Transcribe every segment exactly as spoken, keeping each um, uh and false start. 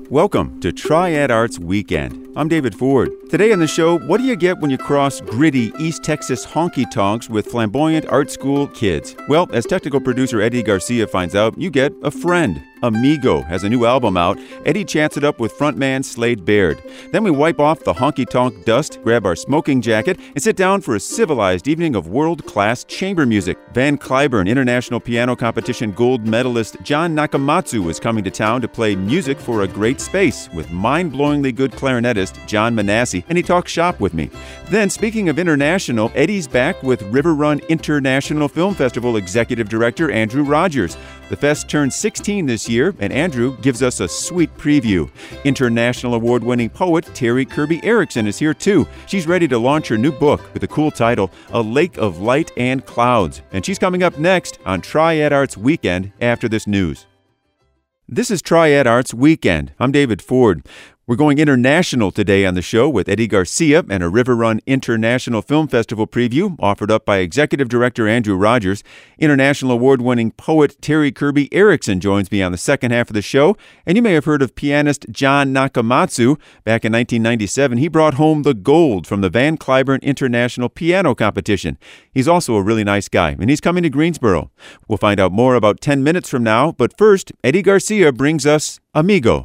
Welcome to Triad Arts Weekend. I'm David Ford. Today on the show, what do you get when you cross gritty East Texas honky-tonks with flamboyant art school kids? Well, as technical producer Eddie Garcia finds out, you get a friend. Amigo has a new album out. Eddie chats it up with frontman Slade Baird. Then we wipe off the honky-tonk dust, grab our smoking jacket, and sit down for a civilized evening of world-class chamber music. Van Cliburn International Piano Competition gold medalist John Nakamatsu is coming to town to play music for a great space with mind-blowingly good clarinetist John Manassi, and he talks shop with me. Then, speaking of international, Eddie's back with River Run International Film Festival Executive Director Andrew Rogers. The fest turns sixteen this year, and Andrew gives us a sweet preview. International award-winning poet Terry Kirby Erickson is here too. She's ready to launch her new book with a cool title, A Lake of Light and Clouds. And she's coming up next on Triad Arts Weekend after this news. This is Triad Arts Weekend. I'm David Ford. We're going international today on the show with Eddie Garcia and a River Run International Film Festival preview offered up by Executive Director Andrew Rogers. International award-winning poet Terry Kirby Erickson joins me on the second half of the show. And you may have heard of pianist John Nakamatsu. Back in nineteen ninety-seven, he brought home the gold from the Van Cliburn International Piano Competition. He's also a really nice guy, and he's coming to Greensboro. We'll find out more about ten minutes from now, but first, Eddie Garcia brings us Amigo.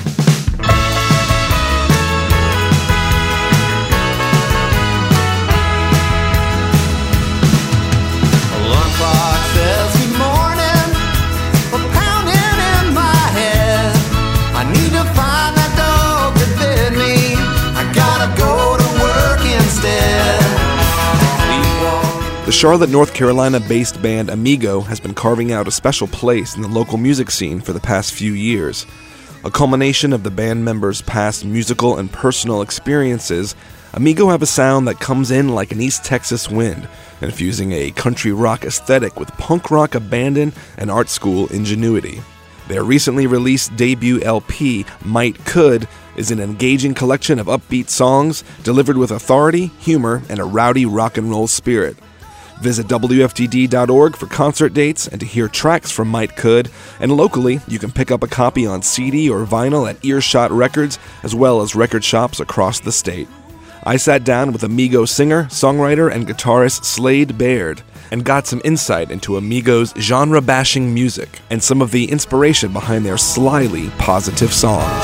The Charlotte, North Carolina-based band Amigo has been carving out a special place in the local music scene for the past few years. A culmination of the band members' past musical and personal experiences, Amigo have a sound that comes in like an East Texas wind, infusing a country rock aesthetic with punk rock abandon and art school ingenuity. Their recently released debut L P, Might Could, is an engaging collection of upbeat songs delivered with authority, humor, and a rowdy rock and roll spirit. Visit W F T D dot org for concert dates and to hear tracks from Might Could, and locally, you can pick up a copy on C D or vinyl at Earshot Records, as well as record shops across the state. I sat down with Amigo singer, songwriter, and guitarist Slade Baird, and got some insight into Amigo's genre-bashing music and some of the inspiration behind their slyly positive songs.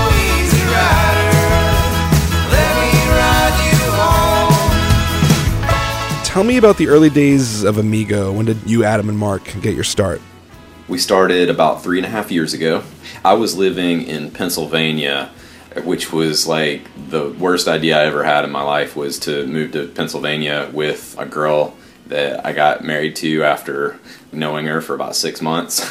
Tell me about the early days of Amigo. When did you, Adam, and Mark get your start? We started about three and a half years ago. I was living in Pennsylvania, which was like the worst idea I ever had in my life, was to move to Pennsylvania with a girl that I got married to after knowing her for about six months.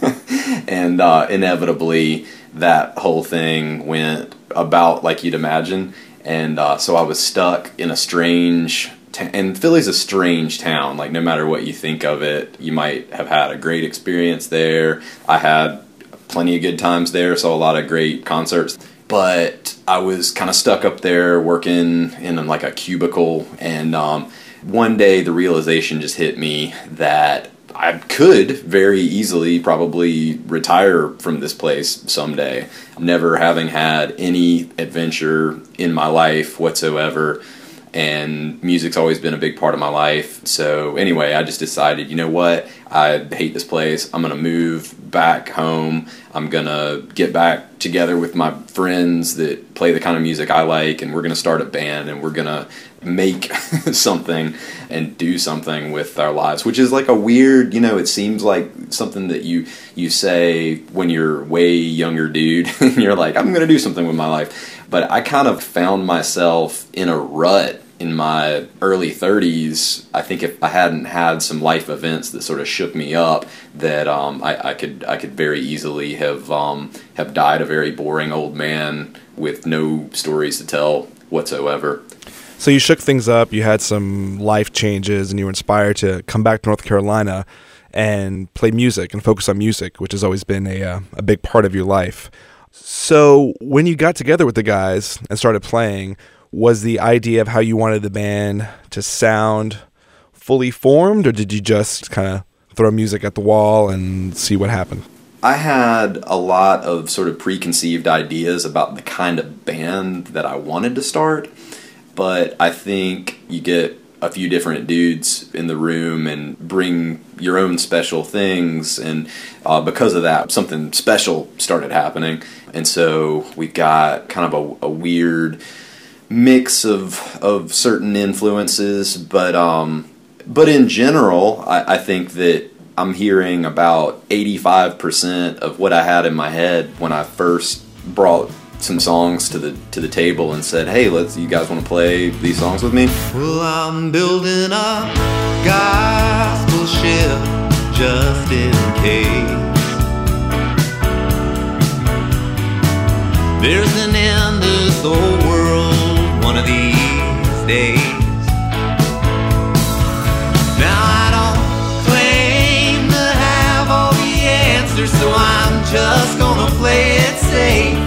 and uh, inevitably, that whole thing went about like you'd imagine. And uh, so I was stuck in a strange... And Philly's a strange town. Like, no matter what you think of it, you might have had a great experience there. I had plenty of good times there, saw a lot of great concerts. But I was kind of stuck up there working in like a cubicle. And um, one day the realization just hit me that I could very easily probably retire from this place someday, never having had any adventure in my life whatsoever. And music's always been a big part of my life. So anyway, I just decided, you know what? I hate this place. I'm going to move back home. I'm going to get back together with my friends that play the kind of music I like, and we're going to start a band, and we're going to make something and do something with our lives, which is like a weird, you know, it seems like something that you, you say when you're way younger dude, and you're like, I'm going to do something with my life. But I kind of found myself in a rut in my early thirties. I think if I hadn't had some life events that sort of shook me up, that um, I, I could I could very easily have um, have died a very boring old man with no stories to tell whatsoever. So you shook things up, you had some life changes, and you were inspired to come back to North Carolina and play music and focus on music, which has always been a uh, a big part of your life. So when you got together with the guys and started playing, was the idea of how you wanted the band to sound fully formed, or did you just kind of throw music at the wall and see what happened? I had a lot of sort of preconceived ideas about the kind of band that I wanted to start, but I think you get a few different dudes in the room and bring your own special things, and uh, because of that, something special started happening. And so we got kind of a, a weird mix of of certain influences, but um, but in general, I, I think that I'm hearing about eighty-five percent of what I had in my head when I first brought some songs to the to the table and said, "Hey, let's. You guys want to play these songs with me?" Well, I'm building a gospel ship just in case there's an end to this old world one of these days. Now I don't claim to have all the answers, so I'm just gonna play it safe.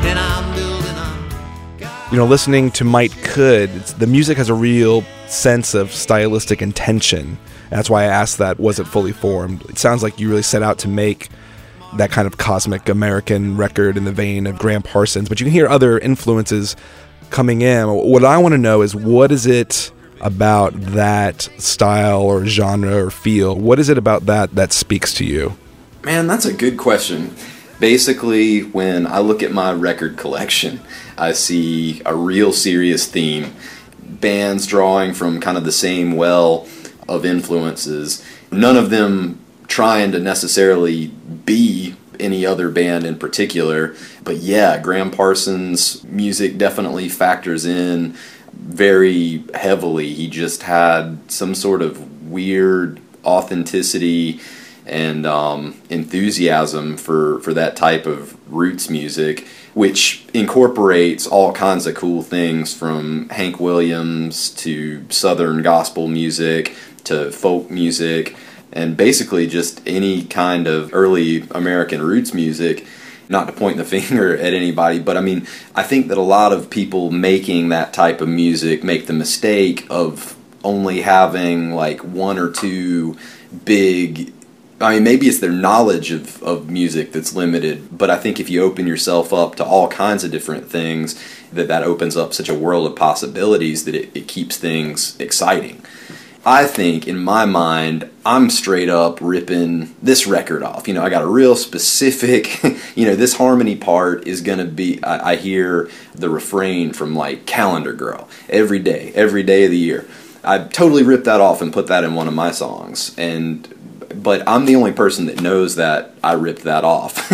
You know, listening to Might Could, it's, the music has a real sense of stylistic intention. That's why I asked that, was it fully formed? It sounds like you really set out to make that kind of cosmic American record in the vein of Graham Parsons, but you can hear other influences coming in. What I want to know is, what is it about that style or genre or feel? What is it about that that speaks to you? Man, that's a good question. Basically, when I look at my record collection, I see a real serious theme. Bands drawing from kind of the same well of influences. None of them trying to necessarily be any other band in particular. But yeah, Graham Parsons' music definitely factors in very heavily. He just had some sort of weird authenticity and um, enthusiasm for, for that type of roots music, which incorporates all kinds of cool things, from Hank Williams to Southern gospel music to folk music, and basically just any kind of early American roots music. Not to point the finger at anybody, but I mean, I think that a lot of people making that type of music make the mistake of only having like one or two big, I mean, maybe it's their knowledge of, of music that's limited, but I think if you open yourself up to all kinds of different things, that that opens up such a world of possibilities that it, it keeps things exciting. I think, in my mind, I'm straight up ripping this record off. You know, I got a real specific, you know, this harmony part is going to be, I, I hear the refrain from, like, Calendar Girl every day, every day of the year. I totally ripped that off and put that in one of my songs. And, but I'm the only person that knows that I ripped that off.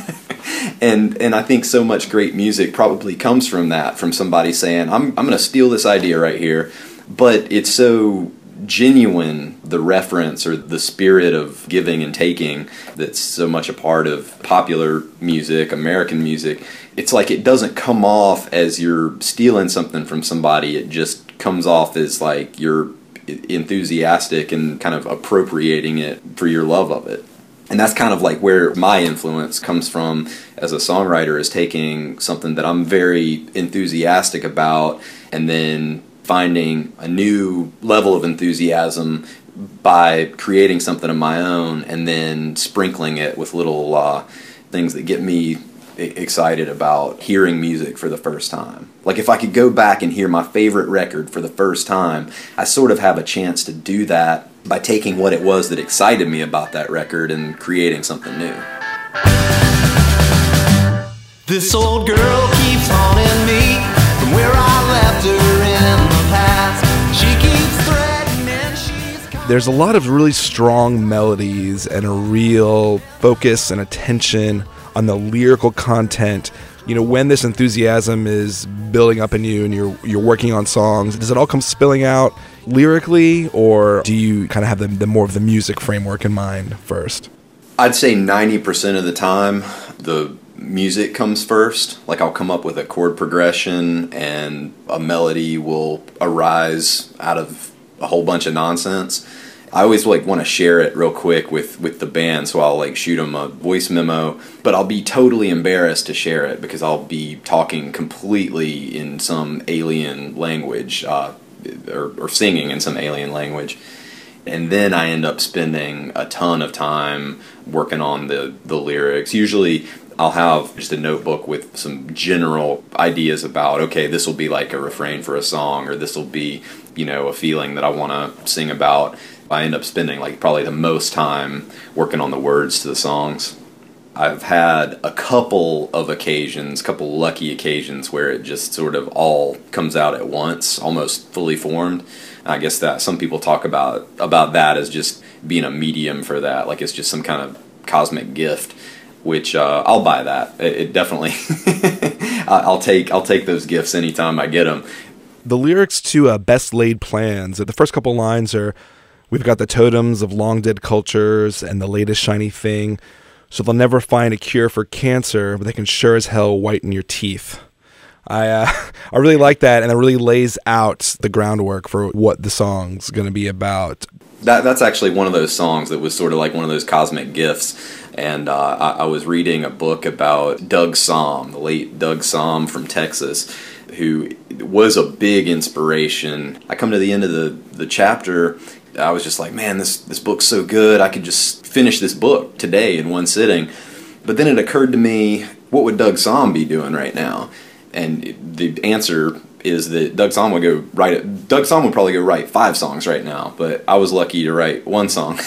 and and I think so much great music probably comes from that, from somebody saying, I'm, I'm going to steal this idea right here. But it's so genuine, the reference or the spirit of giving and taking that's so much a part of popular music, American music. It's like it doesn't come off as you're stealing something from somebody. It just comes off as like you're enthusiastic and kind of appropriating it for your love of it. And that's kind of like where my influence comes from as a songwriter, is taking something that I'm very enthusiastic about and then finding a new level of enthusiasm by creating something of my own, and then sprinkling it with little uh, things that get me excited about hearing music for the first time. Like if I could go back and hear my favorite record for the first time, I sort of have a chance to do that by taking what it was that excited me about that record and creating something new. This old girl keeps haunting me from where I left her in the past. She keeps threatening, she's... There's a lot of really strong melodies and a real focus and attention on the lyrical content. You know, when this enthusiasm is building up in you and you're you're working on songs, does it all come spilling out lyrically, or do you kind of have the, the more of the music framework in mind first? I'd say ninety percent of the time the music comes first. Like I'll come up with a chord progression and a melody will arise out of a whole bunch of nonsense. I always like want to share it real quick with, with the band, so I'll like shoot them a voice memo, but I'll be totally embarrassed to share it because I'll be talking completely in some alien language, uh, or, or singing in some alien language. And then I end up spending a ton of time working on the, the lyrics. Usually I'll have just a notebook with some general ideas about, okay, this will be like a refrain for a song, or this will be, you know, a feeling that I want to sing about. I end up spending like probably the most time working on the words to the songs. I've had a couple of occasions, couple lucky occasions where it just sort of all comes out at once, almost fully formed. I guess that some people talk about about that as just being a medium for that, like it's just some kind of cosmic gift, which uh, I'll buy that. It, it definitely, I'll take I'll take those gifts anytime I get them. The lyrics to uh, Best Laid Plans, the first couple lines are, we've got the totems of long dead cultures and the latest shiny thing, so they'll never find a cure for cancer, but they can sure as hell whiten your teeth. I uh, I really like that, and it really lays out the groundwork for what the song's going to be about. That That's actually one of those songs that was sort of like one of those cosmic gifts. And uh, I, I was reading a book about Doug Sahm, the late Doug Sahm from Texas, who was a big inspiration. I come to the end of the, the chapter, I was just like, man, this, this book's so good, I could just finish this book today in one sitting. But then it occurred to me, what would Doug Sahm be doing right now? And the answer is that Doug Sahm would go write. Doug Sahm would probably go write five songs right now, but I was lucky to write one song.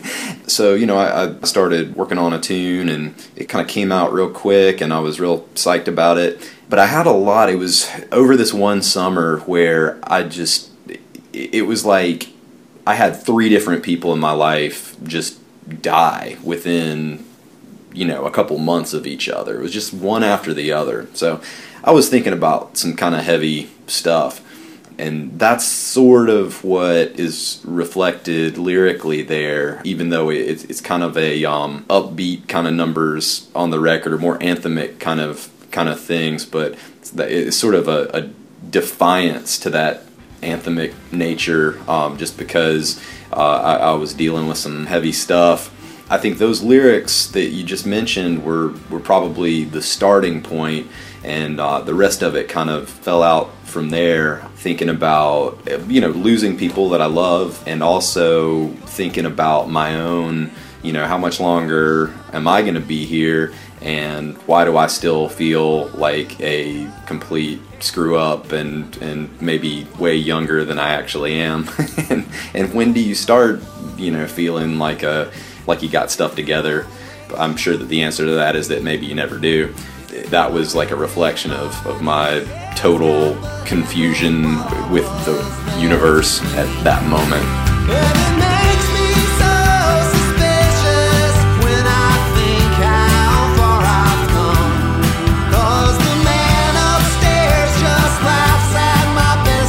So you know, I, I started working on a tune, and it kind of came out real quick, and I was real psyched about it. But I had a lot. It was over this one summer where I just, it was like I had three different people in my life just die within, you know, a couple months of each other. It was just one after the other. So I was thinking about some kind of heavy stuff, and that's sort of what is reflected lyrically there, even though it's, it's kind of a um, upbeat kind of numbers on the record, or more anthemic kind of kind of things, but it's sort of a, a defiance to that anthemic nature, um, just because uh, I, I was dealing with some heavy stuff. I think those lyrics that you just mentioned were, were probably the starting point, and uh, the rest of it kind of fell out from there, thinking about, you know, losing people that I love, and also thinking about my own, you know, how much longer am I going to be here, and why do I still feel like a complete screw up and, and maybe way younger than I actually am? and, and when do you start, you know, feeling like a like you got stuff together? I'm sure that the answer to that is that maybe you never do. That was like a reflection of, of my total confusion with the universe at that moment. And it makes me so suspicious when I think how far I've come. 'Cause the man upstairs just laughs at my best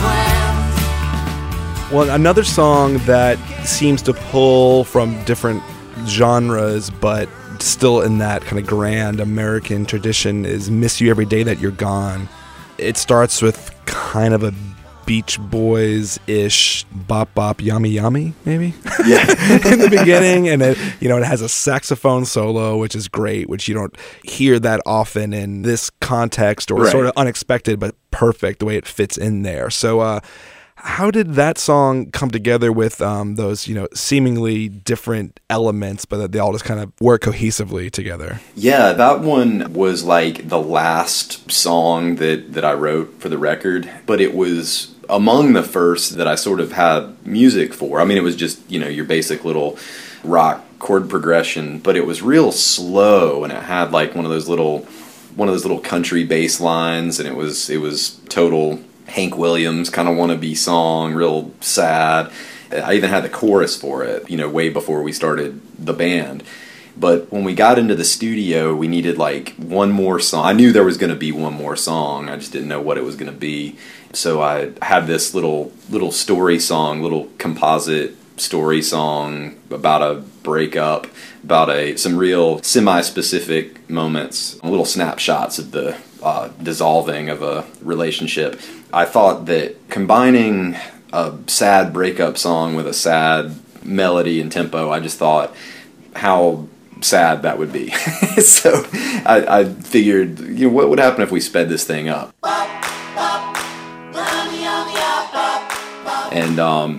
laid plans. Well, another song that seems to pull from different genres, but still in that kind of grand American tradition, is Miss You Every Day That You're Gone. It starts with kind of a Beach Boys-ish bop bop yummy yummy, maybe? Yeah. In the beginning, and it, you know, it has a saxophone solo, which is great, which you don't hear that often in this context, or Right. sort of unexpected but perfect the way it fits in there. So uh how did that song come together with um, those, you know, seemingly different elements, but that they all just kind of work cohesively together? Yeah, that one was like the last song that, that I wrote for the record, but it was among the first that I sort of had music for. I mean, it was just, you know, your basic little rock chord progression, but it was real slow, and it had like one of those little one of those little country bass lines, and it was it was total Hank Williams kind of wannabe song, real sad. I even had the chorus for it, you know, way before we started the band. But when we got into the studio, we needed like one more song. I knew there was going to be one more song. I just didn't know what it was going to be. So I had this little little story song, little composite story song about a breakup, about a some real semi-specific moments, little snapshots of the uh, dissolving of a relationship. I thought that combining a sad breakup song with a sad melody and tempo, I just thought how sad that would be. So I, I figured, you know, what would happen if we sped this thing up? And um,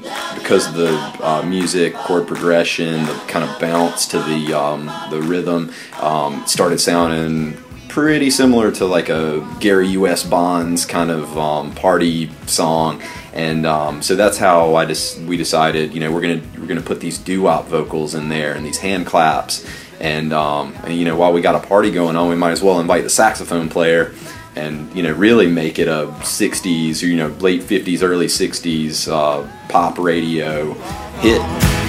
because of the uh, music, chord progression, the kind of bounce to the um, the rhythm, um, started sounding pretty similar to like a Gary U S Bonds kind of um, party song. And um, so that's how I just we decided, you know, we're gonna we're gonna put these doo-wop vocals in there and these hand claps, and, um, and you know, while we got a party going on, we might as well invite the saxophone player, and you know, really make it a sixties or you know late fifties, early sixties uh, pop radio hit.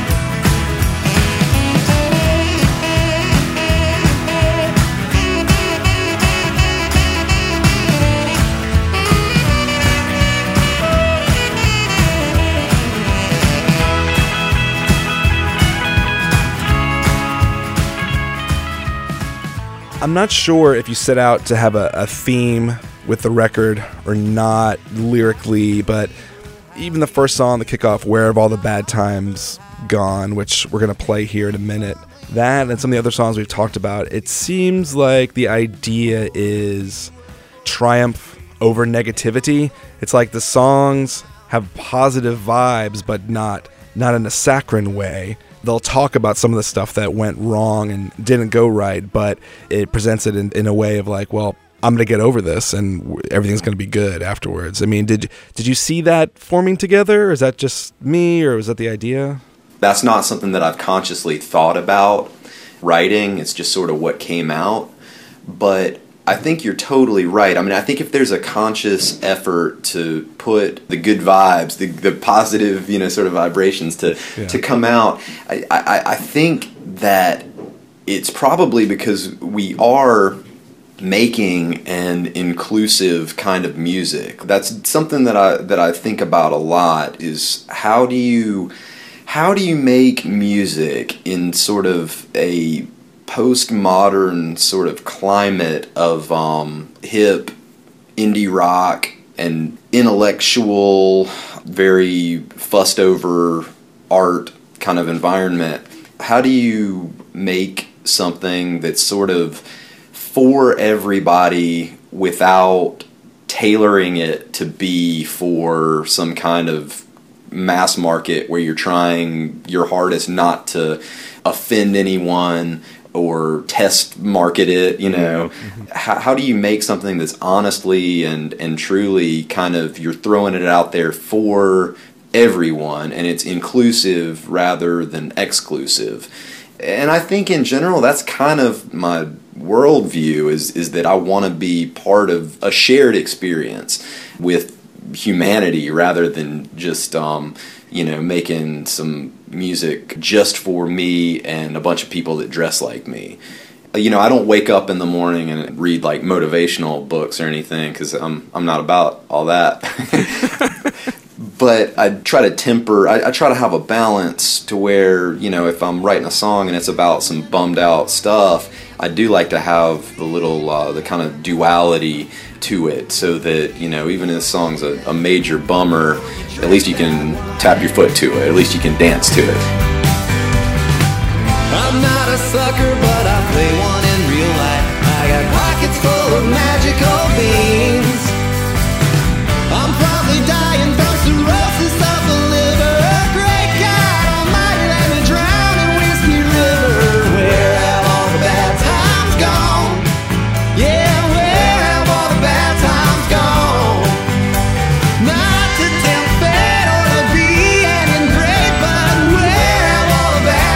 I'm not sure if you set out to have a, a theme with the record or not lyrically, but even the first song, the kickoff, Where Have All the Bad Times Gone, which we're going to play here in a minute, that and some of the other songs we've talked about, it seems like the idea is triumph over negativity. It's like the songs have positive vibes, but not not in a saccharine way. They'll talk about some of the stuff that went wrong and didn't go right, but it presents it in, in a way of like, well, I'm going to get over this and everything's going to be good afterwards. I mean, did did you see that forming together? Or is that just me, or was that the idea? That's not something that I've consciously thought about writing. It's just sort of what came out. But I think you're totally right. I mean, I think if there's a conscious effort to put the good vibes, the, the positive, you know, sort of vibrations to yeah. to come out, I, I, I think that it's probably because we are making an inclusive kind of music. That's something that I that I think about a lot. Is how do you how do you make music in sort of a postmodern sort of climate of um, hip indie rock and intellectual, very fussed over art kind of environment? How do you make something that's sort of for everybody without tailoring it to be for some kind of mass market where you're trying your hardest not to offend anyone or test market it, you know? Mm-hmm. How, how do you make something that's honestly and, and truly kind of, you're throwing it out there for everyone and it's inclusive rather than exclusive? And I think in general, that's kind of my worldview, is, is that I want to be part of a shared experience with humanity rather than just, um, you know, making some music just for me and a bunch of people that dress like me. You know, I don't wake up in the morning and read like motivational books or anything, because I'm I'm not about all that. But I try to temper, I, I try to have a balance to where, you know, if I'm writing a song and it's about some bummed out stuff, I do like to have the little, uh, the kind of duality to it, so that, you know, even if the song's a, a major bummer, at least you can tap your foot to it, at least you can dance to it. I'm not a sucker, but I play one in real life. I got pockets full of magical beans. I'm probably dying from cirrhosis of the liver. Great God Almighty, let me drown in Whiskey River. Where have all the bad times gone? Yeah, where have all the bad times gone? Not to tempt fate or to be an ingrate, but where have all the bad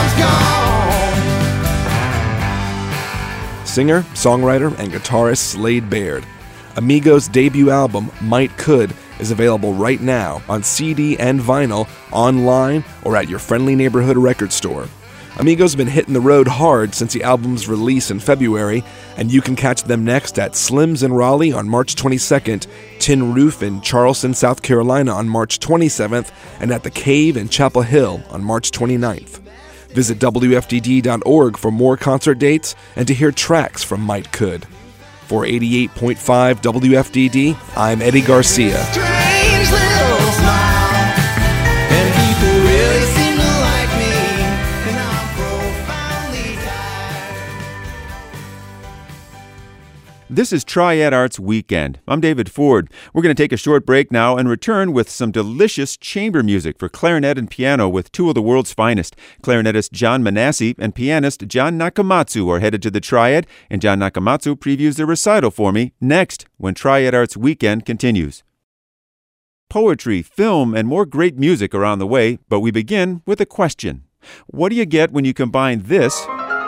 times gone? Singer, songwriter, and guitarist Slade Baird. Amigos' debut album, Might Could, is available right now on C D and vinyl, online, or at your friendly neighborhood record store. Amigos have been hitting the road hard since the album's release in February, and you can catch them next at Slim's in Raleigh on March twenty-second, Tin Roof in Charleston, South Carolina on March twenty-seventh, and at The Cave in Chapel Hill on March twenty-ninth. Visit W F D D dot org for more concert dates and to hear tracks from Might Could. For eighty-eight point five W F D D, I'm Eddie Garcia. Strange little smile, and people really seem to like me, and I'm profoundly tired. This is Triad Arts Weekend. I'm David Ford. We're going to take a short break now and return with some delicious chamber music for clarinet and piano with two of the world's finest. Clarinetist John Manassi and pianist John Nakamatsu are headed to the Triad, and John Nakamatsu previews their recital for me next when Triad Arts Weekend continues. Poetry, film, and more great music are on the way, but we begin with a question. What do you get when you combine this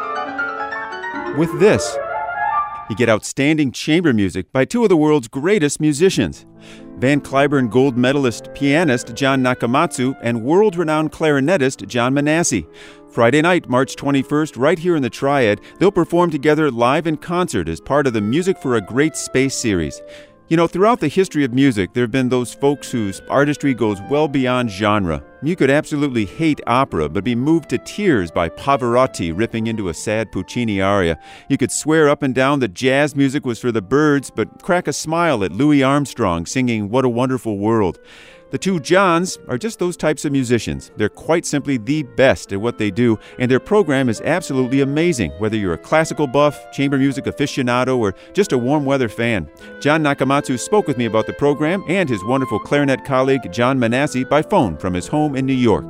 with this? You get outstanding chamber music by two of the world's greatest musicians. Van Cliburn gold medalist pianist John Nakamatsu and world-renowned clarinetist John Manassi. Friday night, March twenty-first, right here in the Triad, they'll perform together live in concert as part of the Music for a Great Space series. You know, throughout the history of music, there have been those folks whose artistry goes well beyond genre. You could absolutely hate opera, but be moved to tears by Pavarotti ripping into a sad Puccini aria. You could swear up and down that jazz music was for the birds, but crack a smile at Louis Armstrong singing What a Wonderful World. The two Johns are just those types of musicians. They're quite simply the best at what they do, and their program is absolutely amazing, whether you're a classical buff, chamber music aficionado, or just a warm weather fan. John Nakamatsu spoke with me about the program and his wonderful clarinet colleague John Manassi by phone from his home in New York.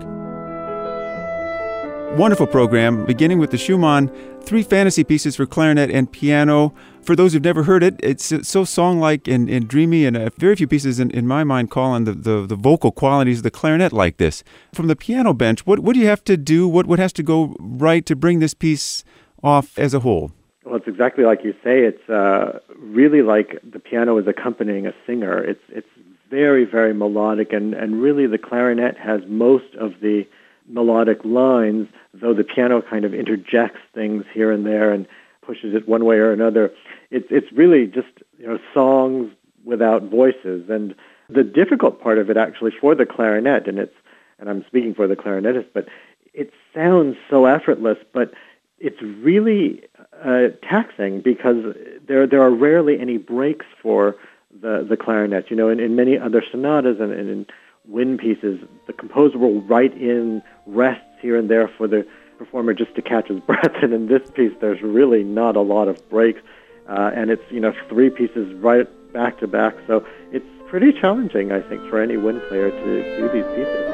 Wonderful program, beginning with the Schumann, three fantasy pieces for clarinet and piano. For those who've never heard it, it's so song-like and, and dreamy, and uh, very few pieces in, in my mind call on the, the, the vocal qualities of the clarinet like this. From the piano bench, what, what do you have to do? What, what has to go right to bring this piece off as a whole? Well, it's exactly like you say. It's uh, really like the piano is accompanying a singer. It's it's very, very melodic, and, and really the clarinet has most of the melodic lines, though the piano kind of interjects things here and there and pushes it one way or another. It's it's really just, you know, songs without voices. And the difficult part of it actually for the clarinet, and it's and I'm speaking for the clarinetist, but it sounds so effortless, but it's really uh, taxing because there there are rarely any breaks for the, the clarinet. You know, in, in many other sonatas and, and in wind pieces, the composer will write in rests here and there for the performer just to catch his breath. And in this piece, there's really not a lot of breaks, uh, and it's, you know, three pieces right back to back. So it's pretty challenging, I think, for any wind player to do these pieces.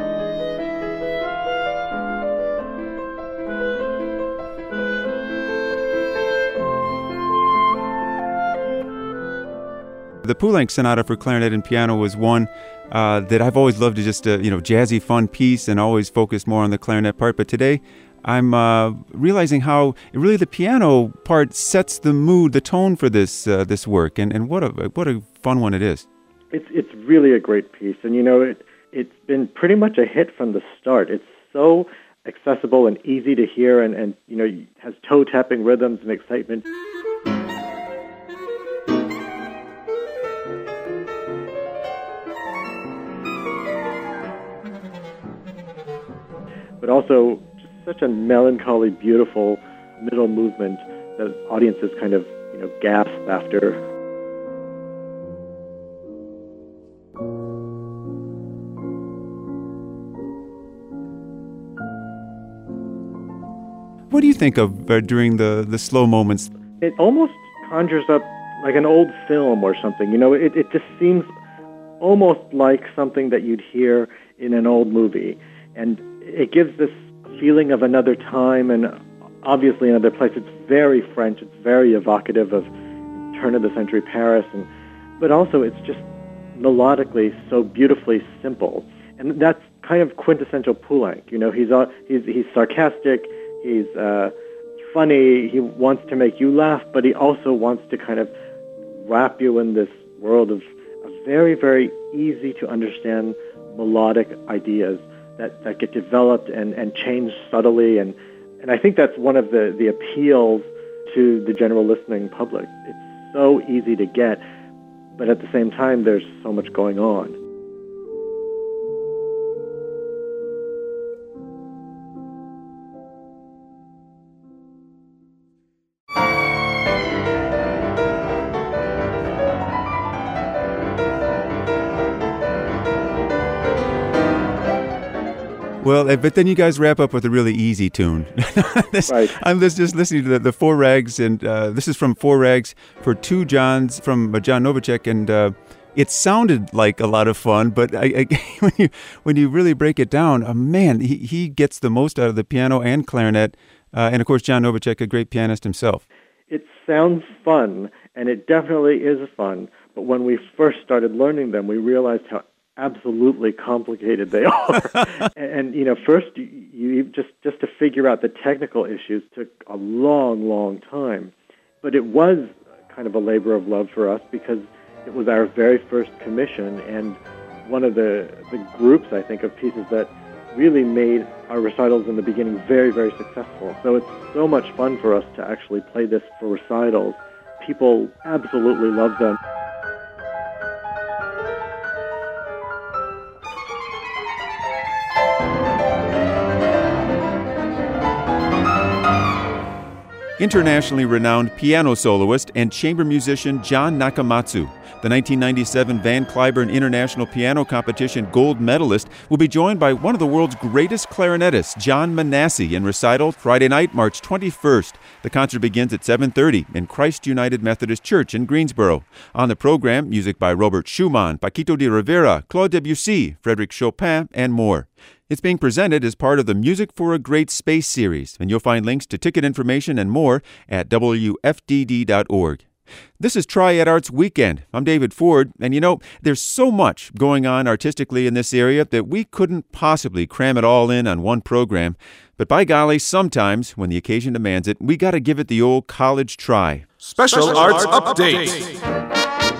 The Poulenc Sonata for clarinet and piano was one uh, that I've always loved, to just a, you know, jazzy, fun piece, and always focused more on the clarinet part. But today, I'm uh, realizing how really the piano part sets the mood, the tone for this uh, this work, and, and what a what a fun one it is. It's it's really a great piece, and you know it it's been pretty much a hit from the start. It's so accessible and easy to hear, and, and you know has toe tapping rhythms and excitement. But also just such a melancholy, beautiful middle movement that audiences kind of, you know, gasp after. What do you think of uh, during the, the slow moments? It almost conjures up like an old film or something. You know, it, it just seems almost like something that you'd hear in an old movie. And it gives this feeling of another time and obviously another place. It's very French. It's very evocative of turn-of-the-century Paris, and but also it's just melodically so beautifully simple. And that's kind of quintessential Poulenc. You know, he's uh, he's he's sarcastic. He's uh, funny. He wants to make you laugh, but he also wants to kind of wrap you in this world of, of very, very easy to understand melodic ideas that, that get developed and, and changed subtly. And, and I think that's one of the, the appeals to the general listening public. It's so easy to get, but at the same time, there's so much going on. Well, uh, but then you guys wrap up with a really easy tune. this, Right. I'm just, just listening to the, the Four Rags, and uh, this is from Four Rags for Two Johns from uh, John Novacek, and uh, it sounded like a lot of fun, but I, I, when you when you really break it down, uh, man, he, he gets the most out of the piano and clarinet, uh, and of course John Novacek, a great pianist himself. It sounds fun, and it definitely is fun, but when we first started learning them, we realized how absolutely complicated they are. and, and, you know, first, you, you just, just to figure out the technical issues took a long, long time. But it was kind of a labor of love for us because it was our very first commission and one of the, the groups, I think, of pieces that really made our recitals in the beginning very, very successful. So it's so much fun for us to actually play this for recitals. People absolutely love them. Internationally renowned piano soloist and chamber musician John Nakamatsu, the nineteen ninety-seven Van Cliburn International Piano Competition gold medalist, will be joined by one of the world's greatest clarinetists, John Manassi, in recital Friday night, March twenty-first. The concert begins at seven thirty in Christ United Methodist Church in Greensboro. On the program, music by Robert Schumann, Paquito de Rivera, Claude Debussy, Frédéric Chopin, and more. It's being presented as part of the Music for a Great Space series, and you'll find links to ticket information and more at W F D D dot org. This is Triad Arts Weekend. I'm David Ford, and you know, there's so much going on artistically in this area that we couldn't possibly cram it all in on one program. But by golly, sometimes, when the occasion demands it, we got to give it the old college try. Special, Special Arts, Arts Update. Update.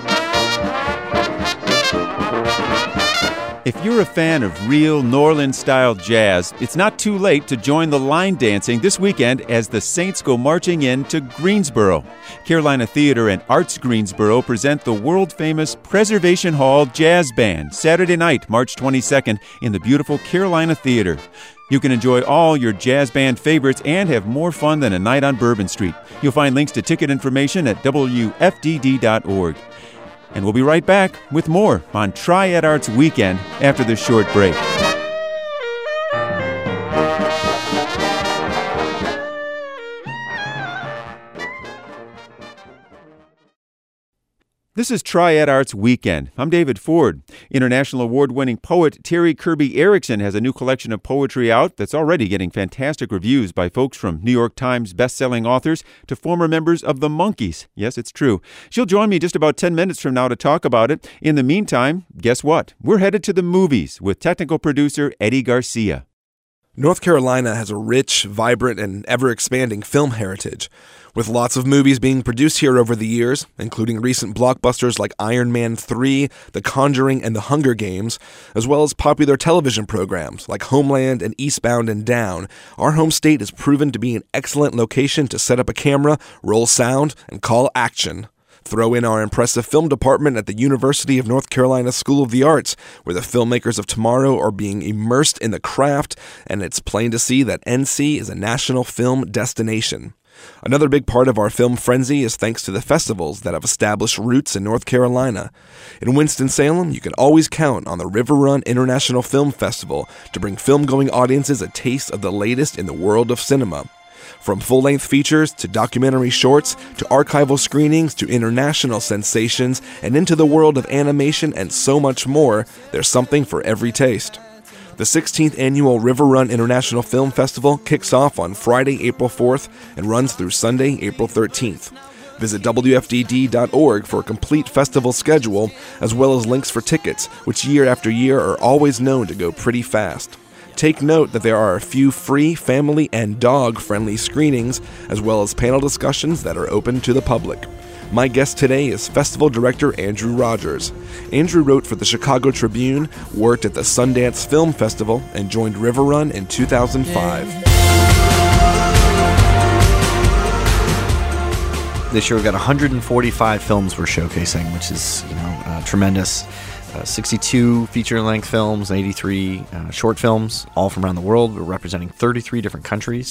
If you're a fan of real New Orleans-style jazz, it's not too late to join the line dancing this weekend as the Saints go marching in to Greensboro. Carolina Theater and Arts Greensboro present the world-famous Preservation Hall Jazz Band Saturday night, March twenty-second, in the beautiful Carolina Theater. You can enjoy all your jazz band favorites and have more fun than a night on Bourbon Street. You'll find links to ticket information at W F D D dot org. And we'll be right back with more on Triad Arts Weekend after this short break. This is Triad Arts Weekend. I'm David Ford. International award-winning poet Terry Kirby Erickson has a new collection of poetry out that's already getting fantastic reviews by folks from New York Times best-selling authors to former members of the Monkees. Yes, it's true. She'll join me just about ten minutes from now to talk about it. In the meantime, guess what? We're headed to the movies with technical producer Eddie Garcia. North Carolina has a rich, vibrant, and ever-expanding film heritage, with lots of movies being produced here over the years, including recent blockbusters like Iron Man three, The Conjuring, and The Hunger Games, as well as popular television programs like Homeland and Eastbound and Down. Our home state has proven to be an excellent location to set up a camera, roll sound, and call action. Throw in our impressive film department at the University of North Carolina School of the Arts, where the filmmakers of tomorrow are being immersed in the craft, and it's plain to see that N C is a national film destination. Another big part of our film frenzy is thanks to the festivals that have established roots in North Carolina. In Winston-Salem, you can always count on the River Run International Film Festival to bring film-going audiences a taste of the latest in the world of cinema. From full-length features to documentary shorts to archival screenings to international sensations and into the world of animation and so much more, there's something for every taste. The sixteenth Annual River Run International Film Festival kicks off on Friday, April fourth and runs through Sunday, April thirteenth. Visit W F D D dot org for a complete festival schedule, as well as links for tickets, which year after year are always known to go pretty fast. Take note that there are a few free family and dog-friendly screenings, as well as panel discussions that are open to the public. My guest today is Festival Director Andrew Rogers. Andrew wrote for the Chicago Tribune, worked at the Sundance Film Festival, and joined River Run in two thousand five. This year we've got one hundred forty-five films we're showcasing, which is, you know, uh, tremendous. Uh, sixty-two feature-length films, eighty-three uh, short films, all from around the world. We're representing thirty-three different countries.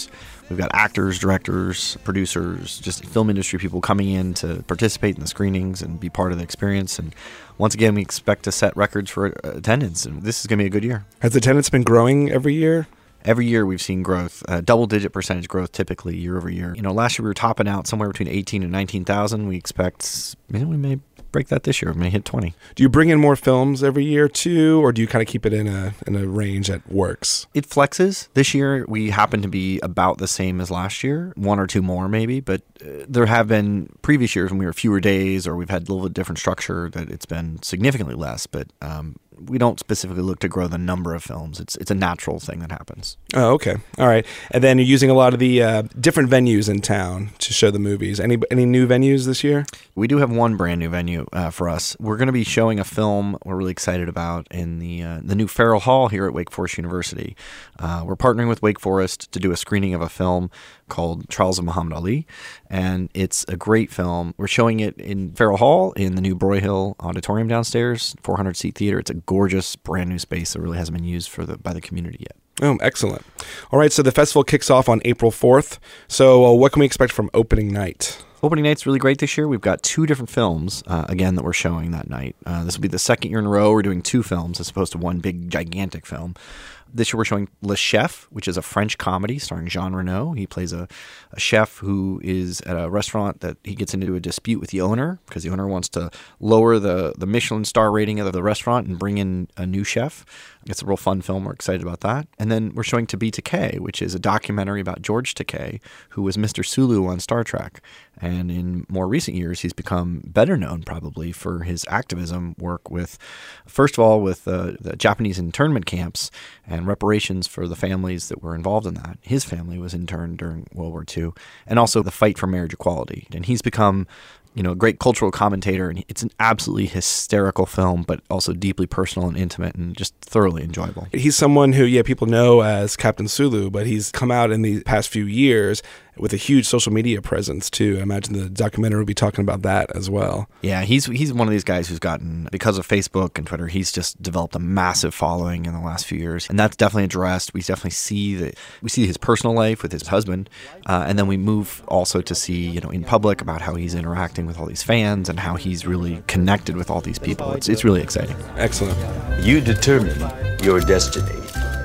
We've got actors, directors, producers, just film industry people coming in to participate in the screenings and be part of the experience. And once again, we expect to set records for attendance, and this is going to be a good year. Has attendance been growing every year? Every year we've seen growth, uh, double-digit percentage growth typically year over year. You know, last year we were topping out somewhere between eighteen and nineteen thousand. We expect, you know, we may break that this year. We may hit twenty. Do you bring in more films every year too, or do you kind of keep it in a in a range that works? It flexes. This year we happen to be about the same as last year, one or two more maybe, but uh, there have been previous years when we were fewer days or we've had a little bit different structure that it's been significantly less, but um, we don't specifically look to grow the number of films. It's it's a natural thing that happens. Oh, okay. All right. And then you're using a lot of the uh, different venues in town to show the movies. Any any new venues this year? We do have one brand new venue uh, for us. We're going to be showing a film we're really excited about in the uh, the new Farrell Hall here at Wake Forest University. Uh, we're partnering with Wake Forest to do a screening of a film called Trials of Muhammad Ali, and it's a great film. We're showing it in Farrell Hall in the new Broyhill Auditorium downstairs, four hundred seat theater. It's a gorgeous brand new space that really hasn't been used for the by the community yet. Oh, excellent. All right, so the festival kicks off on April fourth. So uh, what can we expect from opening night? Opening night's really great this year. We've got two different films, uh, again, that we're showing that night. Uh, this will be the second year in a row we're doing two films as opposed to one big, gigantic film. This year we're showing Le Chef, which is a French comedy starring Jean Reno. He plays a, a chef who is at a restaurant that he gets into a dispute with the owner because the owner wants to lower the, the Michelin star rating of the restaurant and bring in a new chef. It's a real fun film. We're excited about that. And then we're showing To Be Takei, which is a documentary about George Takei, who was Mister Sulu on Star Trek. And in more recent years, he's become better known probably for his activism work with, first of all, with uh, the Japanese internment camps and reparations for the families that were involved in that. His family was interned during World War Two, and also the fight for marriage equality. And he's become, you know, a great cultural commentator, and it's an absolutely hysterical film, but also deeply personal and intimate and just thoroughly enjoyable. He's someone who, yeah, people know as Captain Sulu, but he's come out in the past few years with a huge social media presence too. I imagine the documentary will be talking about that as well. Yeah, he's he's one of these guys who's gotten, because of Facebook and Twitter, he's just developed a massive following in the last few years, and that's definitely addressed. We definitely see that we see his personal life with his husband, uh, and then we move also to see, you know, in public about how he's interacting with all these fans and how he's really connected with all these people. It's it's really exciting. Excellent. You determine your destiny.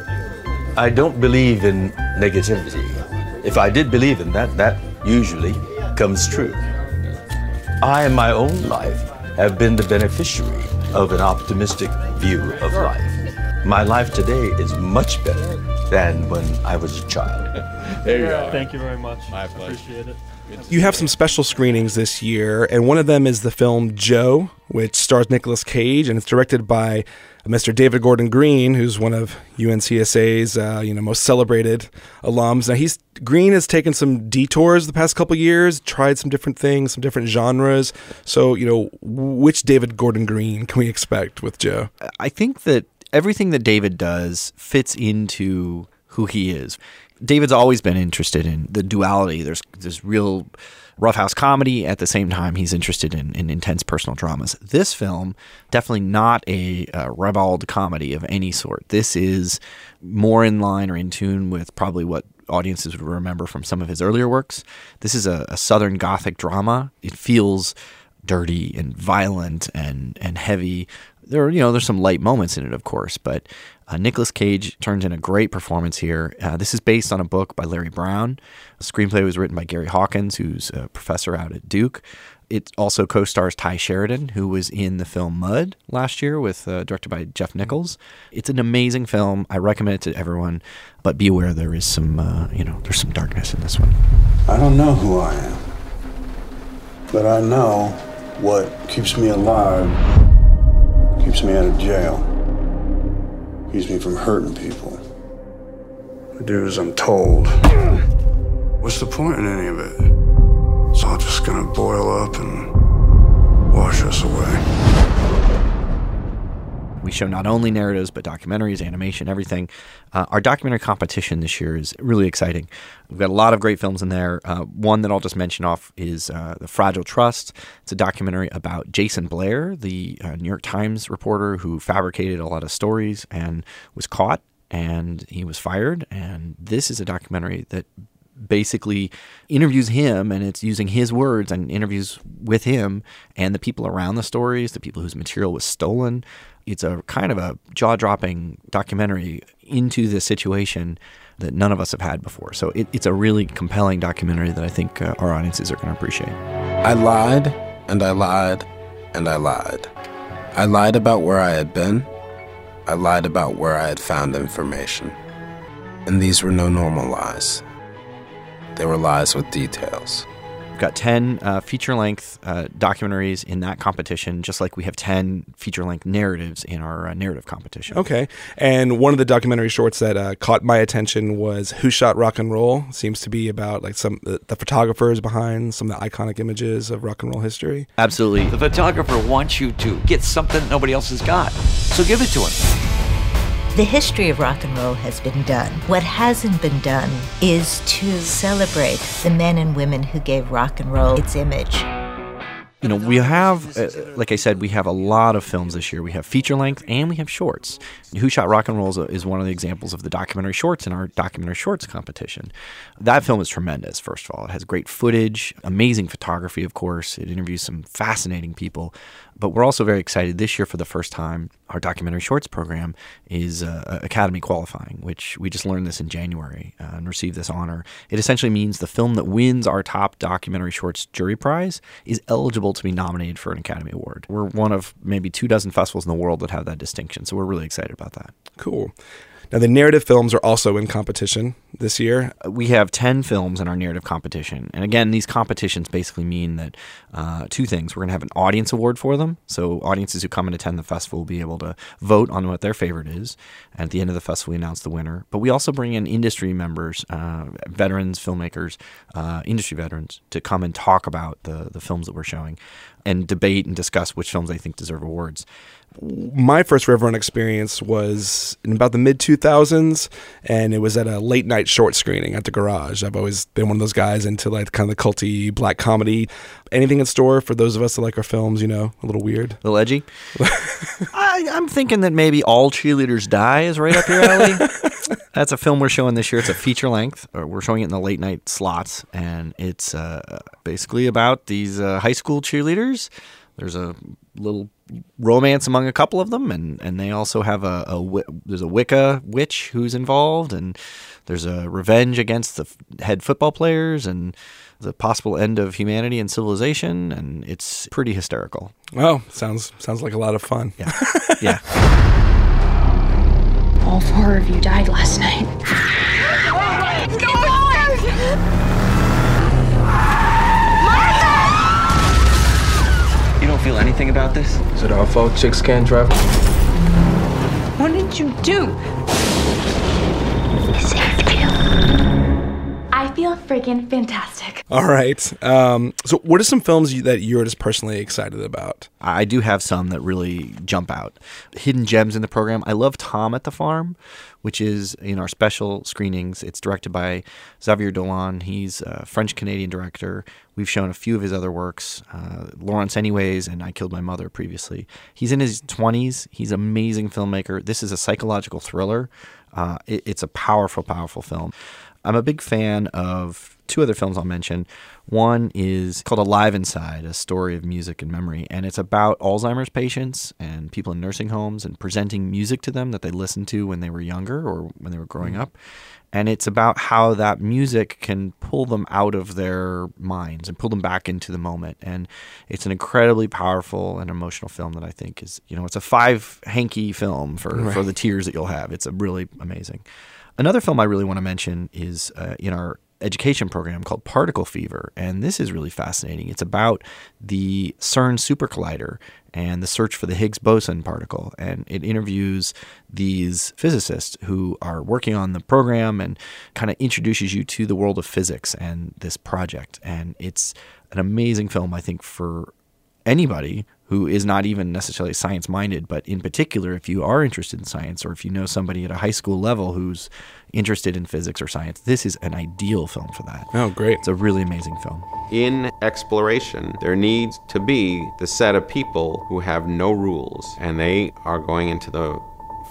I don't believe in negativity. If I did believe in that, that usually comes true. I, in my own life, have been the beneficiary of an optimistic view of life. My life today is much better than when I was a child. There you go. Thank you very much. My pleasure. Appreciate it. You have some special screenings this year, and one of them is the film Joe, which stars Nicolas Cage, and it's directed by Mister David Gordon Green, who's one of U N C S A's uh, you know most celebrated alums. Now, he's Green has taken some detours the past couple years, tried some different things, some different genres. So, you know, which David Gordon Green can we expect with Joe? I think that everything that David does fits into who he is. David's always been interested in the duality. There's this real roughhouse comedy. At the same time, he's interested in, in intense personal dramas. This film, definitely not a, a ribald comedy of any sort. This is more in line or in tune with probably what audiences would remember from some of his earlier works. This is a, a Southern Gothic drama. It feels dirty and violent and, and heavy. There are, you know, there's some light moments in it, of course, but uh, Nicolas Cage turns in a great performance here. Uh, this is based on a book by Larry Brown. The screenplay was written by Gary Hawkins, who's a professor out at Duke. It also co-stars Ty Sheridan, who was in the film Mud last year, with uh, directed by Jeff Nichols. It's an amazing film. I recommend it to everyone, but be aware there is some, uh, you know, there's some darkness in this one. I don't know who I am, but I know what keeps me alive, keeps me out of jail, keeps me from hurting people. I do as I'm told. What's the point in any of it? It's all just gonna boil up and wash us away. We show not only narratives, but documentaries, animation, everything. Uh, our documentary competition this year is really exciting. We've got a lot of great films in there. Uh, one that I'll just mention off is uh, The Fragile Trust. It's a documentary about Jason Blair, the uh, New York Times reporter who fabricated a lot of stories and was caught, and he was fired. And this is a documentary that basically interviews him, and it's using his words and interviews with him and the people around the stories, the people whose material was stolen. It's a kind of a jaw-dropping documentary into this situation that none of us have had before. So it, it's a really compelling documentary that I think uh, our audiences are going to appreciate. I lied, and I lied, and I lied. I lied about where I had been. I lied about where I had found information. And these were no normal lies. They were lies with details. We've got ten uh, feature-length uh, documentaries in that competition, just like we have ten feature-length narratives in our uh, narrative competition. Okay. And one of the documentary shorts that uh, caught my attention was Who Shot Rock and Roll? Seems to be about like some the, the photographers behind some of the iconic images of rock and roll history. Absolutely. The photographer wants you to get something nobody else has got, so give it to him. The history of rock and roll has been done. What hasn't been done is to celebrate the men and women who gave rock and roll its image. You know, we have, uh, like I said, we have a lot of films this year. We have feature length and we have shorts. Who Shot Rock and Roll is, a, is one of the examples of the documentary shorts in our documentary shorts competition. That film is tremendous, first of all. It has great footage, amazing photography, of course. It interviews some fascinating people. But we're also very excited this year for the first time. Our documentary shorts program is uh, Academy qualifying, which we just learned this in January uh, and received this honor. It essentially means the film that wins our top documentary shorts jury prize is eligible to be nominated for an Academy Award. We're one of maybe two dozen festivals in the world that have that distinction, so we're really excited about that. Cool. Now, the narrative films are also in competition this year. We have ten films in our narrative competition. And again, these competitions basically mean that uh, two things. We're going to have an audience award for them. So audiences who come and attend the festival will be able to vote on what their favorite is. And at the end of the festival, we announce the winner. But we also bring in industry members, uh, veterans, filmmakers, uh, industry veterans, to come and talk about the, the films that we're showing and debate and discuss which films they think deserve awards. My first River Run experience was in about the mid two thousands, and it was at a late night short screening at the Garage. I've always been one of those guys into like kind of the culty black comedy. Anything in store for those of us that like our films, you know, a little weird? A little edgy? I, I'm thinking that maybe All Cheerleaders Die is right up your alley. That's a film we're showing this year. It's a feature length. We're showing it in the late night slots, and it's uh, basically about these uh, high school cheerleaders. There's a little romance among a couple of them, and, and they also have a, a there's a Wicca witch who's involved, and there's a revenge against the f- head football players, and the possible end of humanity and civilization, and it's pretty hysterical. Oh, sounds sounds like a lot of fun. Yeah, yeah. All four of you died last night. You don't feel anything about this? Is it our fault chicks can't drive? What did you do? I saved you. I feel freaking fantastic. All right. Um, so what are some films you, that you're just personally excited about? I do have some that really jump out. Hidden gems in the program. I love Tom at the Farm, which is in our special screenings. It's directed by Xavier Dolan. He's a French-Canadian director. We've shown a few of his other works, uh, Lawrence Anyways and I Killed My Mother previously. He's in his twenties. He's an amazing filmmaker. This is a psychological thriller. Uh, it, it's a powerful, powerful film. I'm a big fan of two other films I'll mention. One is called Alive Inside, a story of music and memory, and it's about Alzheimer's patients and people in nursing homes and presenting music to them that they listened to when they were younger or when they were growing up. And it's about how that music can pull them out of their minds and pull them back into the moment. And it's an incredibly powerful and emotional film that I think is, you know, it's a five hanky film for, right. for the tears that you'll have. It's a really amazing. Another film I really want to mention is uh, in our education program called Particle Fever, and this is really fascinating. It's about the CERN Super Collider and the search for the Higgs boson particle, and it interviews these physicists who are working on the program and kind of introduces you to the world of physics and this project. And it's an amazing film, I think, for anybody who is not even necessarily science-minded, but in particular, if you are interested in science or if you know somebody at a high school level who's interested in physics or science, this is an ideal film for that. Oh, great. It's a really amazing film. In exploration, there needs to be the set of people who have no rules, and they are going into the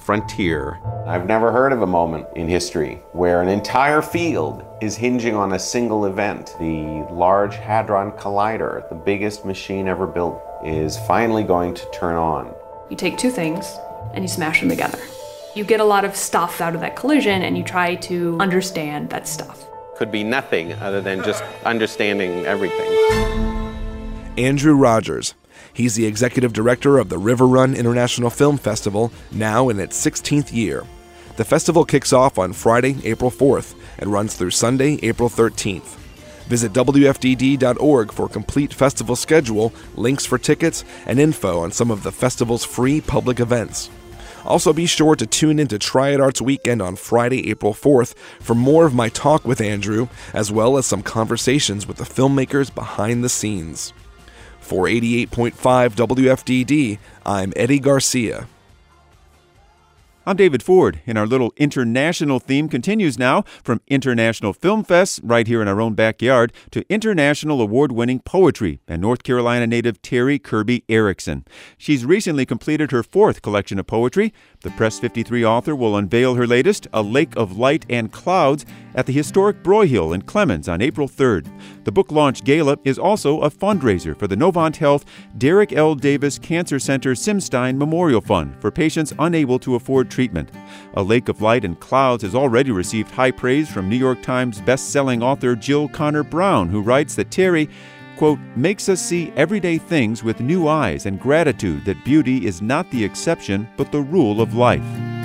frontier. I've never heard of a moment in history where an entire field is hinging on a single event. The Large Hadron Collider, the biggest machine ever built, is finally going to turn on. You take two things and you smash them together. You get a lot of stuff out of that collision and you try to understand that stuff. Could be nothing other than just understanding everything. Andrew Rogers. He's the executive director of the River Run International Film Festival, now in its sixteenth year. The festival kicks off on Friday, April fourth, and runs through Sunday, April thirteenth. Visit W F D D dot org for a complete festival schedule, links for tickets, and info on some of the festival's free public events. Also be sure to tune in to Triad Arts Weekend on Friday, April fourth for more of my talk with Andrew, as well as some conversations with the filmmakers behind the scenes. For eighty-eight point five W F D D, I'm Eddie Garcia. I'm David Ford, and our little international theme continues now from International Film Fest right here in our own backyard to international award-winning poetry and North Carolina native Terry Kirby Erickson. She's recently completed her fourth collection of poetry. The Press fifty-three author will unveil her latest, A Lake of Light and Clouds, at the historic Broyhill in Clemens on April third. The book launch gala is also a fundraiser for the Novant Health Derek L. Davis Cancer Center Simstein Memorial Fund for patients unable to afford treatment. A Lake of Light and Clouds has already received high praise from New York Times best-selling author Jill Connor Brown, who writes that Terry, quote, makes us see everyday things with new eyes and gratitude that beauty is not the exception but the rule of life.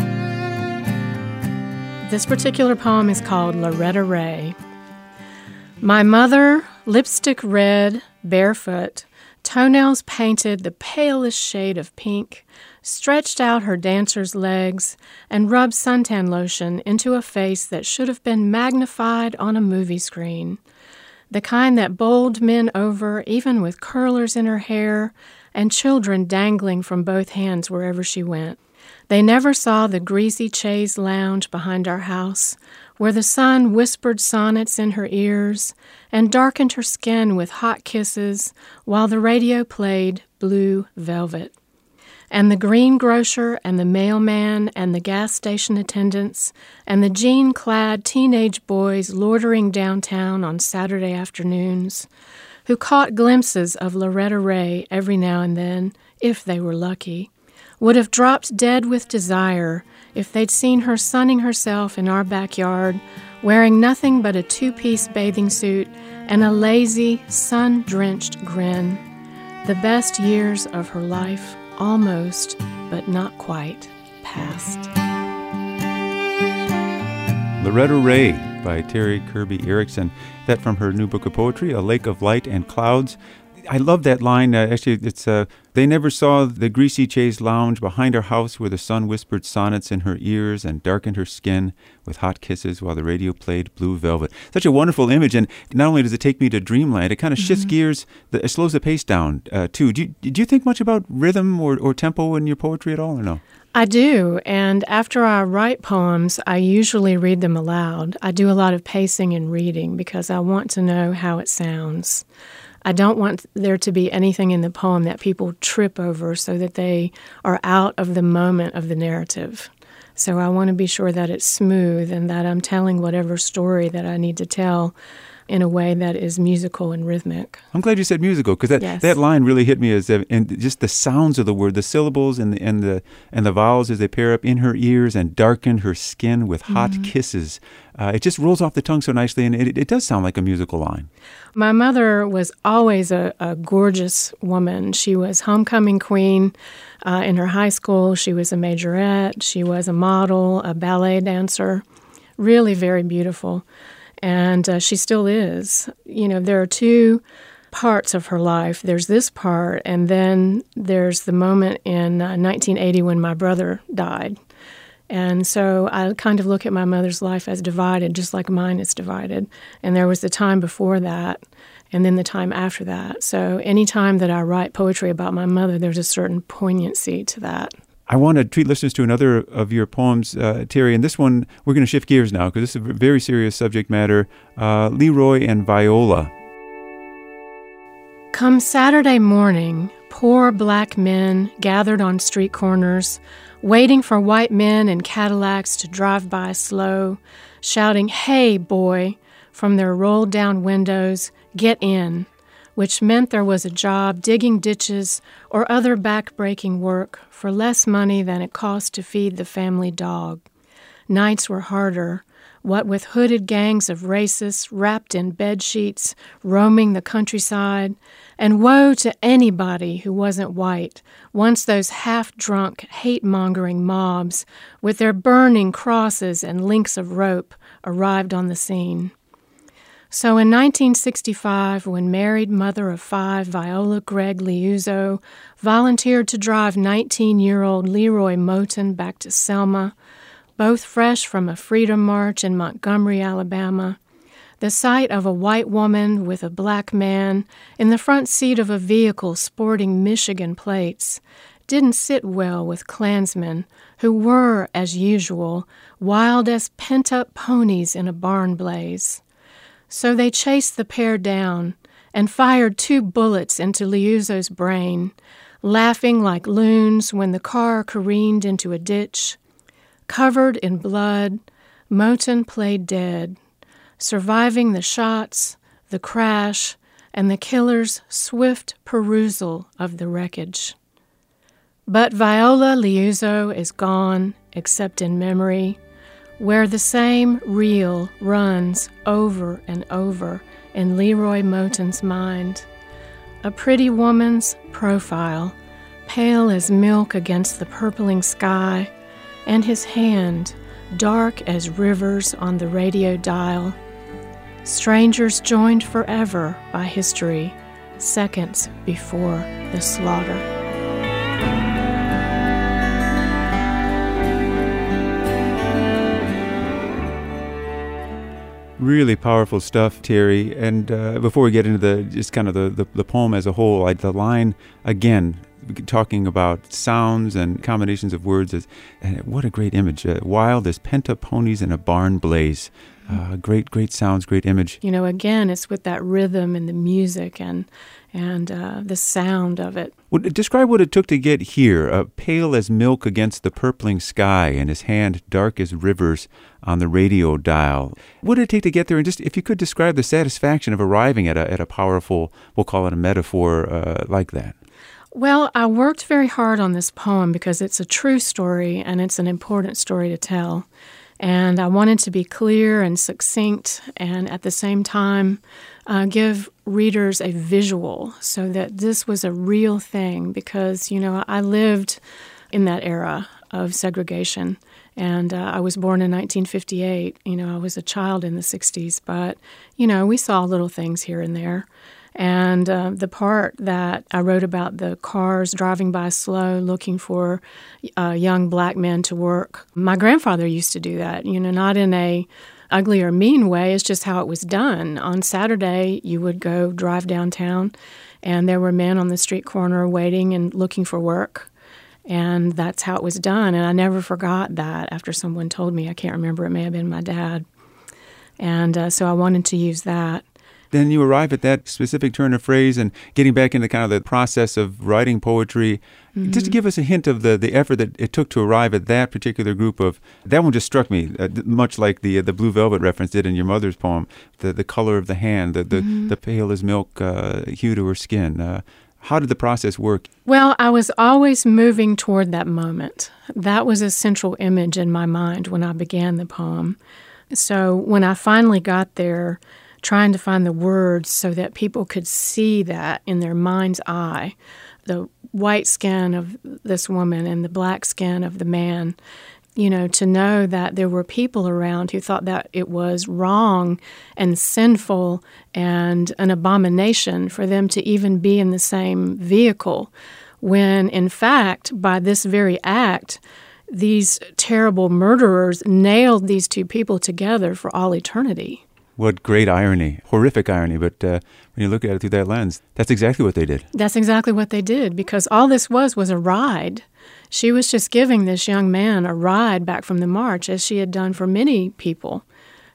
This particular poem is called Loretta Ray. My mother, lipstick red, barefoot, toenails painted the palest shade of pink, stretched out her dancer's legs and rubbed suntan lotion into a face that should have been magnified on a movie screen, the kind that bowled men over even with curlers in her hair and children dangling from both hands wherever she went. They never saw the greasy chaise lounge behind our house, where the sun whispered sonnets in her ears and darkened her skin with hot kisses while the radio played Blue Velvet. And the greengrocer and the mailman and the gas station attendants and the jean-clad teenage boys loitering downtown on Saturday afternoons, who caught glimpses of Loretta Ray every now and then, if they were lucky, would have dropped dead with desire if they'd seen her sunning herself in our backyard, wearing nothing but a two-piece bathing suit and a lazy, sun-drenched grin. The best years of her life, almost, but not quite, past. Loretta Ray by Terry Kirby Erickson. That from her new book of poetry, A Lake of Light and Clouds. I love that line. Uh, actually, it's uh, they never saw the greasy chaise lounge behind her house where the sun whispered sonnets in her ears and darkened her skin with hot kisses while the radio played Blue Velvet. Such a wonderful image, and not only does it take me to dreamland, it kind of mm-hmm. shifts gears, the, it slows the pace down, uh, too. Do you, do you think much about rhythm or, or tempo in your poetry at all, or no? I do, and after I write poems, I usually read them aloud. I do a lot of pacing and reading because I want to know how it sounds. I don't want there to be anything in the poem that people trip over so that they are out of the moment of the narrative. So I want to be sure that it's smooth and that I'm telling whatever story that I need to tell in a way that is musical and rhythmic. I'm glad you said musical, because that, yes. that line really hit me as uh, and just the sounds of the word, the syllables and the and the and the vowels as they pair up in her ears and darkened her skin with hot mm-hmm. kisses. Uh, it just rolls off the tongue so nicely, and it, it does sound like a musical line. My mother was always a, a gorgeous woman. She was homecoming queen uh, in her high school. She was a majorette. She was a model, a ballet dancer. Really very beautiful. And uh, she still is. You know, there are two parts of her life. There's this part, and then there's the moment in uh, nineteen eighty when my brother died. And so I kind of look at my mother's life as divided, just like mine is divided. And there was the time before that, and then the time after that. So any time that I write poetry about my mother, there's a certain poignancy to that. I want to treat listeners to another of your poems, uh, Terry, and this one, we're going to shift gears now, because this is a very serious subject matter. Uh, Leroy and Viola. Come Saturday morning, poor black men gathered on street corners, waiting for white men in Cadillacs to drive by slow, shouting, "Hey, boy," from their rolled-down windows, "Get in," which meant there was a job digging ditches or other back-breaking work for less money than it cost to feed the family dog. Nights were harder, what with hooded gangs of racists wrapped in bed sheets, roaming the countryside, and woe to anybody who wasn't white, once those half-drunk, hate-mongering mobs, with their burning crosses and links of rope, arrived on the scene. So in nineteen sixty-five, when married mother of five Viola Gregg Liuzzo volunteered to drive nineteen-year-old Leroy Moton back to Selma, both fresh from a freedom march in Montgomery, Alabama, the sight of a white woman with a black man in the front seat of a vehicle sporting Michigan plates didn't sit well with Klansmen who were, as usual, wild as pent-up ponies in a barn blaze. So they chased the pair down and fired two bullets into Liuzzo's brain, laughing like loons when the car careened into a ditch. Covered in blood, Moton played dead, surviving the shots, the crash, and the killer's swift perusal of the wreckage. But Viola Liuzzo is gone, except in memory, where the same reel runs over and over in Leroy Moton's mind. A pretty woman's profile, pale as milk against the purpling sky, and his hand, dark as rivers on the radio dial. Strangers joined forever by history, seconds before the slaughter. Really powerful stuff, Terry. And uh, before we get into the just kind of the, the, the poem as a whole, I, the line, again, talking about sounds and combinations of words, is, and what a great image. Uh, wild as pent-up ponies in a barn blaze. Uh, great, great sounds, great image. You know, again, it's with that rhythm and the music and and uh, the sound of it. Well, describe what it took to get here. Uh, pale as milk against the purpling sky, and his hand dark as rivers on the radio dial. What did it take to get there? And just if you could describe the satisfaction of arriving at a at a powerful, we'll call it a metaphor uh, like that. Well, I worked very hard on this poem because it's a true story and it's an important story to tell. And I wanted to be clear and succinct and at the same time uh, give readers a visual so that this was a real thing because, you know, I lived in that era of segregation. And uh, I was born in nineteen fifty-eight. You know, I was a child in the sixties. But, you know, we saw little things here and there. And uh, the part that I wrote about the cars driving by slow looking for uh, young black men to work, my grandfather used to do that, you know, not in a ugly or mean way. It's just how it was done. On Saturday, you would go drive downtown, and there were men on the street corner waiting and looking for work. And that's how it was done. And I never forgot that after someone told me. I can't remember. It may have been my dad. And uh, so I wanted to use that. Then you arrive at that specific turn of phrase and getting back into kind of the process of writing poetry. Mm-hmm. Just to give us a hint of the, the effort that it took to arrive at that particular group of, that one just struck me, uh, much like the the Blue Velvet reference did in your mother's poem, the the color of the hand, the, the, mm-hmm. the pale as milk uh, hue to her skin. Uh, how did the process work? Well, I was always moving toward that moment. That was a central image in my mind when I began the poem. So when I finally got there, trying to find the words so that people could see that in their mind's eye, the white skin of this woman and the black skin of the man, you know, to know that there were people around who thought that it was wrong and sinful and an abomination for them to even be in the same vehicle, when, in fact, by this very act, these terrible murderers nailed these two people together for all eternity. What great irony, horrific irony, but uh, when you look at it through that lens, that's exactly what they did. That's exactly what they did, because all this was was a ride. She was just giving this young man a ride back from the march, as she had done for many people.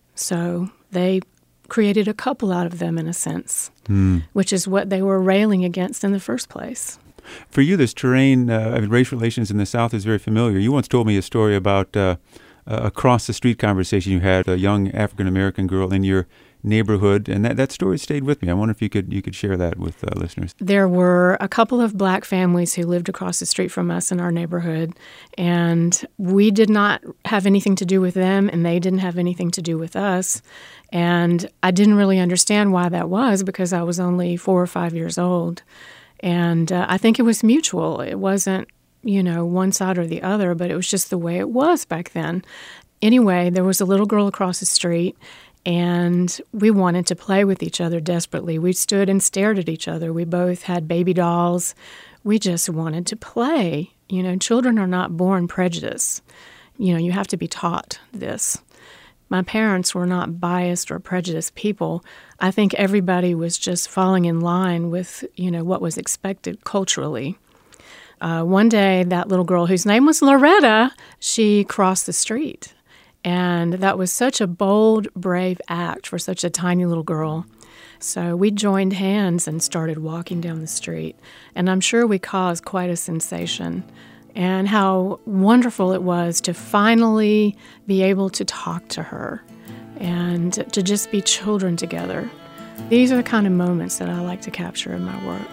So they created a couple out of them, in a sense, mm. which is what they were railing against in the first place. For you, this terrain, uh, I mean, race relations in the South is very familiar. You once told me a story about uh, uh, across the street conversation you had, a young African-American girl in your neighborhood, and that, that story stayed with me. I wonder if you could you could share that with uh, listeners. There were a couple of black families who lived across the street from us in our neighborhood, and we did not have anything to do with them, and they didn't have anything to do with us. And I didn't really understand why that was because I was only four or five years old. And uh, I think it was mutual. It wasn't, you know, one side or the other, but it was just the way it was back then. Anyway, there was a little girl across the street, and we wanted to play with each other desperately. We stood and stared at each other. We both had baby dolls. We just wanted to play. You know, children are not born prejudiced. You know, you have to be taught this. My parents were not biased or prejudiced people. I think everybody was just falling in line with, you know, what was expected culturally. Uh, one day, that little girl, whose name was Loretta, she crossed the street. And that was such a bold, brave act for such a tiny little girl. So we joined hands and started walking down the street. And I'm sure we caused quite a sensation. And how wonderful it was to finally be able to talk to her and to just be children together. These are the kind of moments that I like to capture in my work.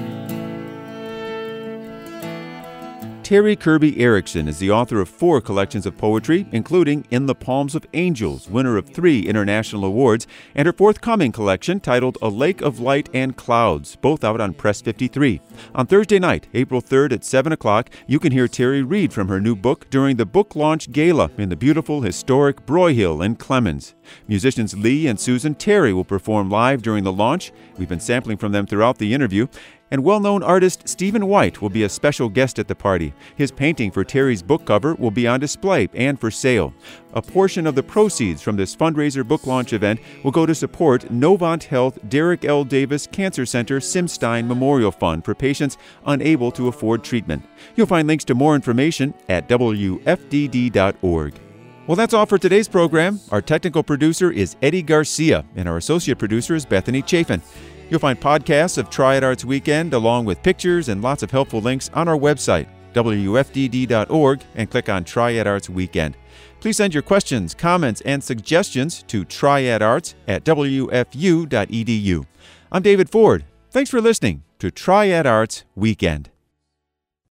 Terry Kirby Erickson is the author of four collections of poetry, including In the Palms of Angels, winner of three international awards, and her forthcoming collection titled A Lake of Light and Clouds, both out on Press fifty-three. On Thursday night, April third at seven o'clock, you can hear Terry read from her new book during the book launch gala in the beautiful historic Broyhill in Clemens. Musicians Lee and Susan Terry will perform live during the launch. We've been sampling from them throughout the interview. And well-known artist Stephen White will be a special guest at the party. His painting for Terry's book cover will be on display and for sale. A portion of the proceeds from this fundraiser book launch event will go to support Novant Health Derek L. Davis Cancer Center Simstein Memorial Fund for patients unable to afford treatment. You'll find links to more information at W F D D dot org. Well, that's all for today's program. Our technical producer is Eddie Garcia, and our associate producer is Bethany Chafin. You'll find podcasts of Triad Arts Weekend along with pictures and lots of helpful links on our website, W F D D dot org, and click on Triad Arts Weekend. Please send your questions, comments, and suggestions to triadarts at W F U dot E D U. I'm David Ford. Thanks for listening to Triad Arts Weekend.